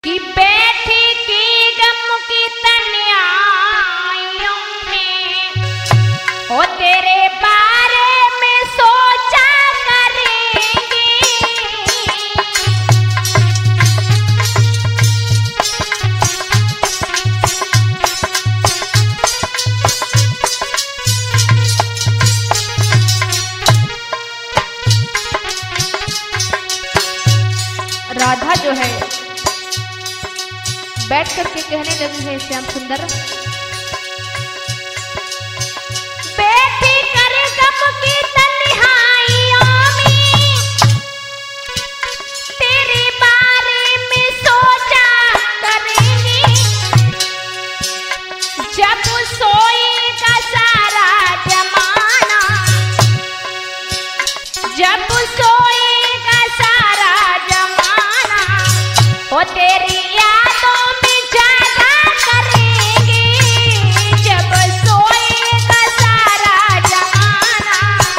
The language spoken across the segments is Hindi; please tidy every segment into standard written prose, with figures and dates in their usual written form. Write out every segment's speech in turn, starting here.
कि बैठी की गम की तन्हाइयों में हो तेरे बारे में सोचा करेंगे। राधा जो है बैठ करके कहने लगी है श्याम सुंदर, बैठी कर गम की तन्हाइयों में तेरे बारे में सोचा करेंगे। जब सोएगा सारा जमाना, जब सोएगा सारा जमाना हो तेरी यादों में जागा करेंगे। जब सोएगा सारा जमाना,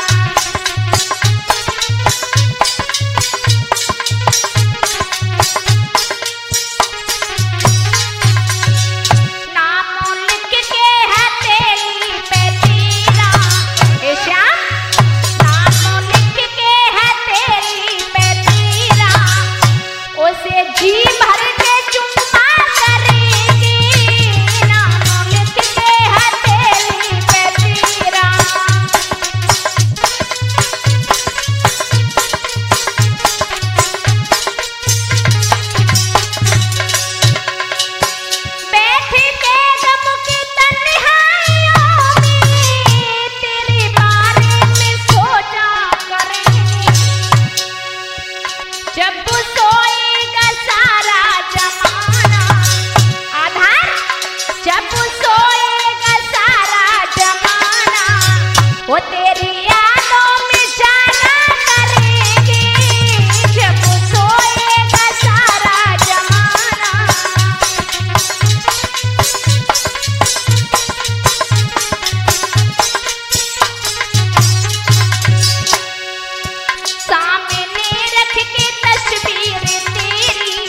नाम लिख के हथेली पे तेरा ए श्याम, नाम लिख के हथेली पे तेरा उसे जी भर के चुम्मा करेंगे। नाम लिख के हथेली पे तेरा बैठ के गम की तन्हाइयों में तेरे बारे में सोचा करेंगे। जब सोएगा सारा जमाना, आधार जब सोएगा सारा जमाना वो तेरी यादों में जागा करेंगे। जब सोएगा सारा जमाना, सामने रख के तस्वीर तेरी,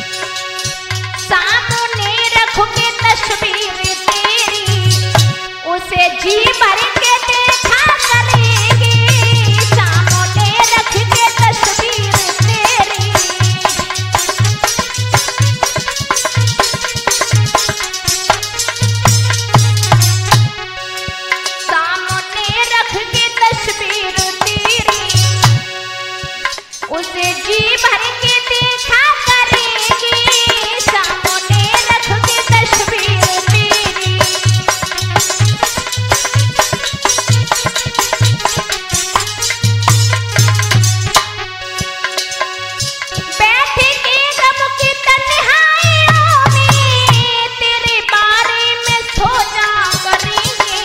सामने रख के तस्वीर तेरी उसे जी भर के देखा करेंगे। सामने रख के तस्वीर तेरी सामने रख के तस्वीर तेरी उसे जी भर के देखा करेंगे। सामने रख के तस्वीर तेरी बैठी की गम की तन्हाइयों में तेरे बारे में सोचा करेंगे।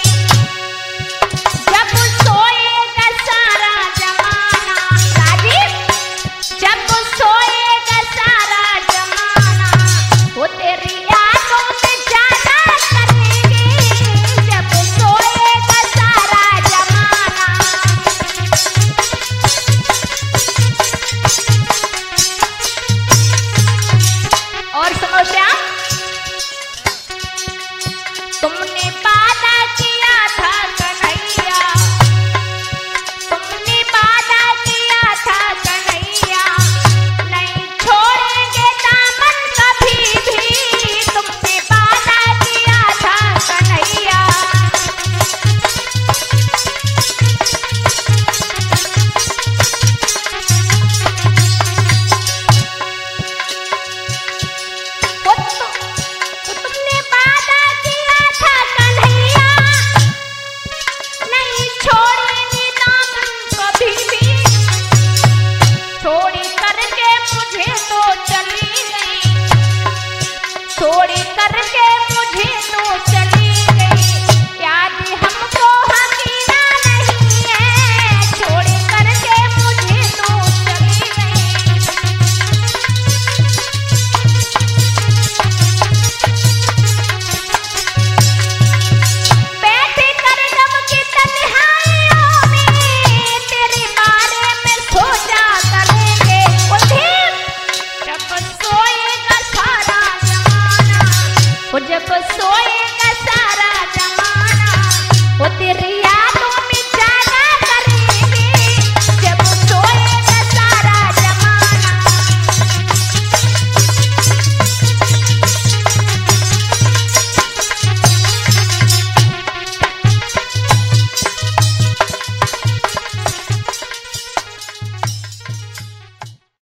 जब सोएगा सारा जमाना, राजीव जब सोएगा सारा जमाना वो तेरी यादों में जागा करेंगे। जब सोएगा सारा जमाना, और सुनो श्याम,